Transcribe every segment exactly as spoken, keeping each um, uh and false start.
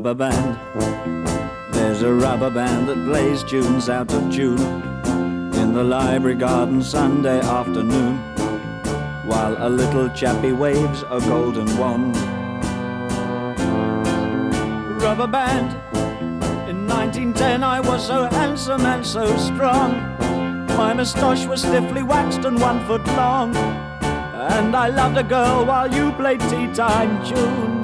rubber band. There's a rubber band that plays tunes out of tune in the library garden Sunday afternoon, while a little chappie waves a golden wand. Rubber band. In nineteen ten I was so handsome and so strong. My moustache was stiffly waxed and one foot long, and I loved a girl while you played tea time tunes.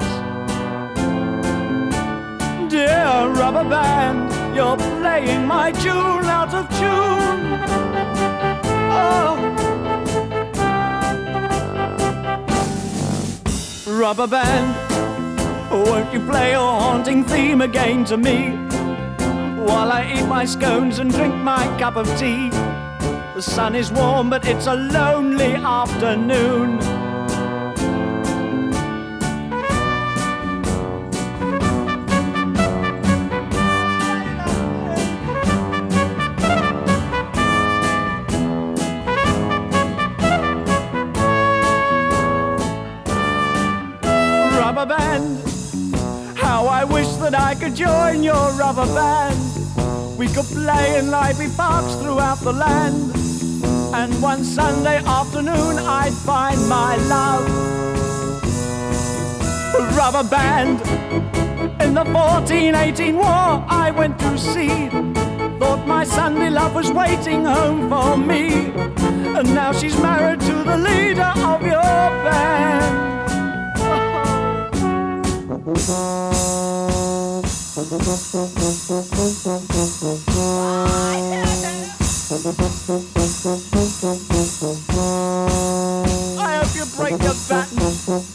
Dear rubber band, you're playing my tune out of tune. Oh, rubber band, won't you play your haunting theme again to me, while I eat my scones and drink my cup of tea? The sun is warm, but it's a lonely afternoon. Rubber band, how I wish that I could join your rubber band. We could play in library parks throughout the land, and one Sunday afternoon I'd find my love. Rubber band. In the fourteen eighteen war I went to sea, thought my Sunday love was waiting home for me, and now she's married to the leader of your band. I hope you break your back.